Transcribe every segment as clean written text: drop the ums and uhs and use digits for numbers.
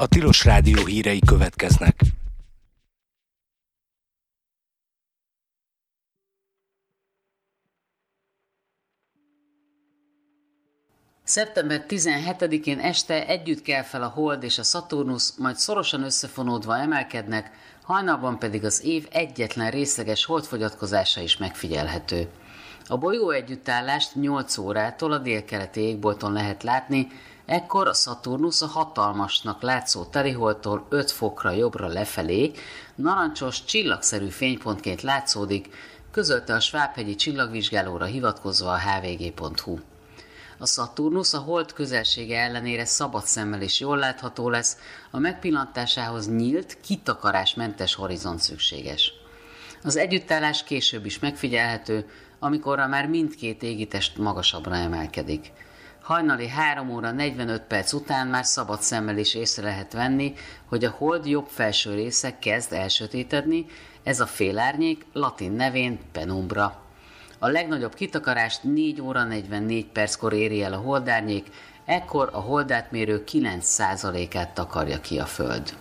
A Tilos Rádió hírei következnek. Szeptember 17-én este együtt kel fel a Hold és a Szaturnusz, majd szorosan összefonódva emelkednek, hajnalban pedig az év egyetlen részleges holdfogyatkozása is megfigyelhető. A bolygó együttállást 8 órától a délkeleti égbolton lehet látni, ekkor a Szaturnusz a hatalmasnak látszó teliholdtól 5 fokra jobbra lefelé, narancsos, csillagszerű fénypontként látszódik, közölte a Svábhegyi csillagvizsgálóra hivatkozva a hvg.hu. A Szaturnusz a Hold közelsége ellenére szabad szemmel is jól látható lesz, a megpillantásához nyílt, kitakarásmentes horizont szükséges. Az együttállás később is megfigyelhető, amikorra már mindkét égitest magasabbra emelkedik. Hajnali 3 óra 45 perc után már szabad szemmel is észre lehet venni, hogy a Hold jobb felső része kezd elsötétedni, ez a félárnyék latin nevén penumbra. A legnagyobb kitakarást 4 óra 44 perckor éri el a holdárnyék, ekkor a holdátmérő 9%-át takarja ki a Föld.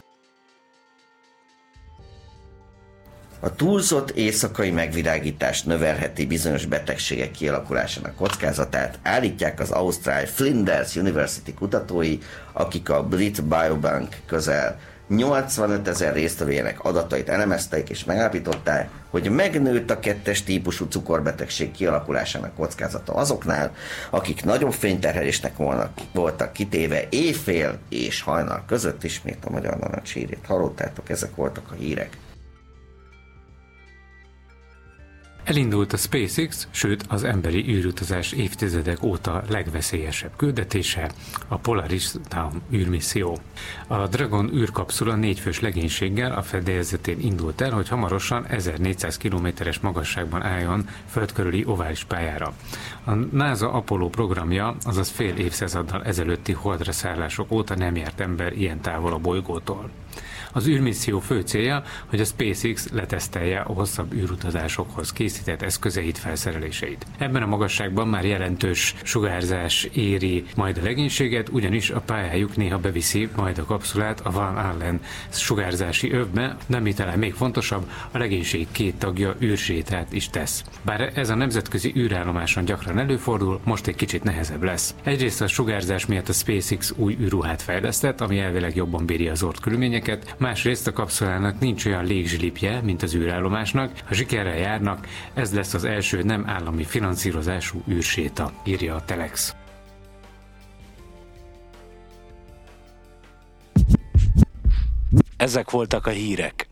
A túlzott éjszakai megvilágítás növelheti bizonyos betegségek kialakulásának kockázatát, állítják az ausztrál Flinders University kutatói, akik a Brit Biobank közel 85 000 résztvevőjének adatait elemezték és megállapították, hogy megnőtt a 2-es típusú cukorbetegség kialakulásának kockázata azoknál, akik nagyobb fényterhelésnek voltak kitéve éjfél és hajnal között. Ismét a Magyar Narancs hírét hallottátok, ezek voltak a hírek. Elindult a SpaceX, sőt az emberi űrutazás évtizedek óta legveszélyesebb küldetése, a Polaris Dawn űrmisszió. A Dragon űrkapszula 4 fős legénységgel a fedélzetén indult el, hogy hamarosan 1400 kilométeres magasságban álljon föld körüli ovális pályára. A NASA Apollo programja, azaz fél évszázaddal ezelőtti holdra szállások óta nem járt ember ilyen távol a bolygótól. Az űrmisszió fő célja, hogy a SpaceX letesztelje a hosszabb űrutazásokhoz készített eszközeit, felszereléseit. Ebben a magasságban már jelentős sugárzás éri majd a legénységet, ugyanis a pályájuk néha beviszi majd a kapszulát a Van Allen sugárzási övbe, de ami talán még fontosabb, a legénység 2 tagja űrsétát is tesz. Bár ez a nemzetközi űrállomáson gyakran előfordul, most egy kicsit nehezebb lesz. Egyrészt a sugárzás miatt a SpaceX új űrruhát fejlesztett, ami elvileg jobban bíri az ort körülményeket, másrészt a kapszulának nincs olyan légzsilipje, mint az űrállomásnak. Ha sikerrel járnak, ez lesz az első nem állami finanszírozású űrséta, írja a Telex. Ezek voltak a hírek.